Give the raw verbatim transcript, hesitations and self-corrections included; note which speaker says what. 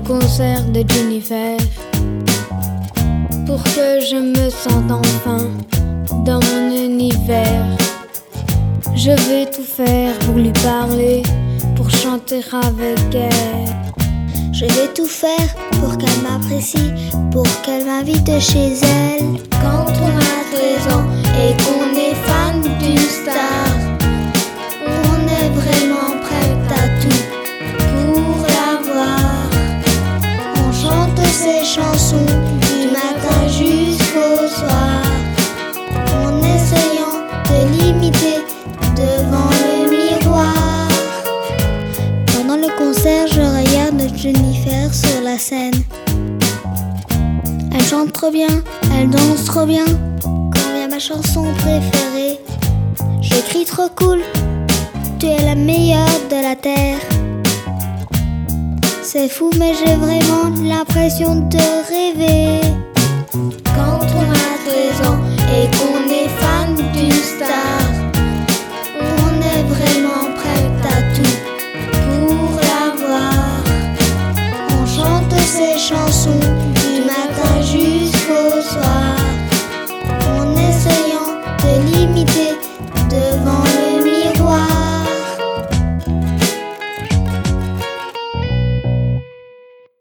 Speaker 1: concert de Jennifer pour que je me sente enfin dans mon univers. Je vais tout faire pour lui parler, pour chanter avec elle.
Speaker 2: Je vais tout faire pour qu'elle m'apprécie, pour qu'elle m'invite chez elle.
Speaker 1: Quand on a treize ans et qu'on est fan d'une star,
Speaker 2: on est vraiment prête à tout pour la voir. On chante ses chansons du matin jusqu'au soir, en essayant de l'imiter devant le miroir. Pendant le concert, je regarde Jennifer sur la scène. Elle chante trop bien, elle danse trop bien. Quand vient ma chanson préférée, je crie trop cool, tu es la meilleure de la terre. C'est fou mais j'ai vraiment l'impression de rêver.